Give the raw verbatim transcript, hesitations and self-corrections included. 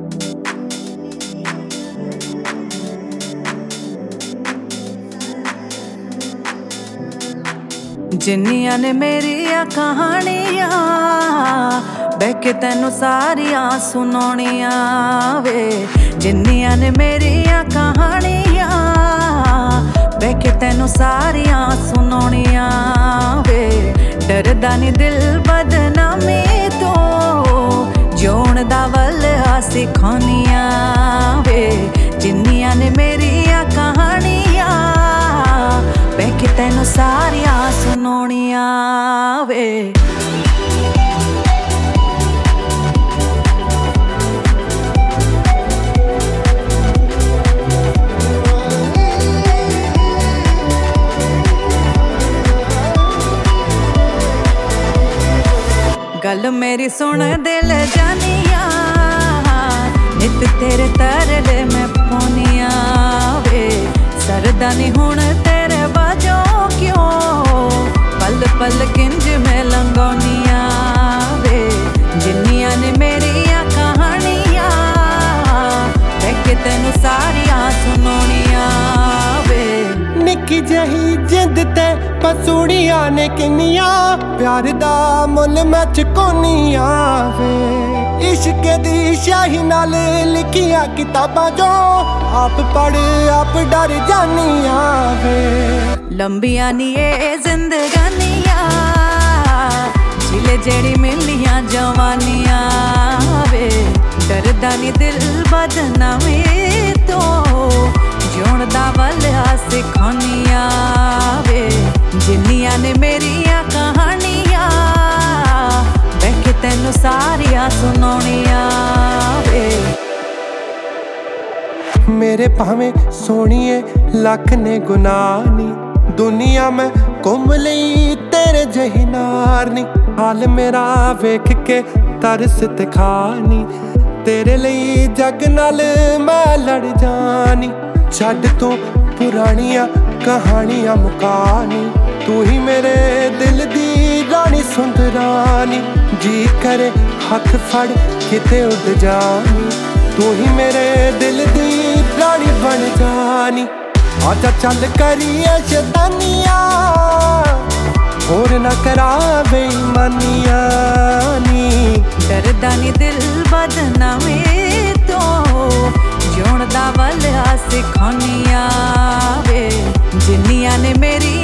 जिन्नियां ने मेरिया कहानियां बह के तैनू सारियां सुनाउणियां वे। जिन्नियां ने मेरिया कहानियां बह के तैनू सारियां सुनाउणियां वे। डरदा नी दिल बदनामी तो जिउण दा वल्हा सिखाउणियां वे। जिन्नियां ने मेरिया कहानियां बह के तैनू सारियां सुनाउणियां वे। गल मेरी सुन दिल जानिया नित तेरे तरले मैं पाउनिया वे। सरदा नी हुण तेरे बाजों क्यों पल पल किंज मैं लंघौनिया वे। जिन्नियां ने मेरिया कहानियां बह के तैनू सारियां सुनाउणियां वे। निक्की जही जिंद ते पसूड़ियां ने किन्नियां प्यार दा मुल मैं चुकाउणियां वे। इश्क दी शाही नाल लिखिया किताबां जो आप पढ़ आप डर जानिया वे। लंबियां नी ये जिंदगानियां जिले जेड़ी मिलियां जवानियां वे। डरदा नी दिल बदनामी तो जिउण दा वल्हा सिखाउणियां वे। जिन्नियां ने मेरिया कहानियां बह के तैनू सारियां सुनाउणियां वे। मेरे भावें सोहणिए लख ने गुनाह नी दुनिया में घुम लई तेरे जही नार नी। हाल मेरा वेख के तरस ते खानी तेरे लई जग नाल मैं लड़ जानी। छड्ड तू पुरानियां कहानियां मुकानी तू ही मेरे दिल दी रानी सुंदरानी। जी करे हथ फड़ किते उड़ जानी तू ही मेरे दिल दी रानी बन जानी। आजा चल करिए शैतानियां होर ना करा बेईमानियां नी। डरदा नी दिल बदनामी तो जिउण दा वल्हा सिखाउणियां वे। जिन्नियां ने मेरी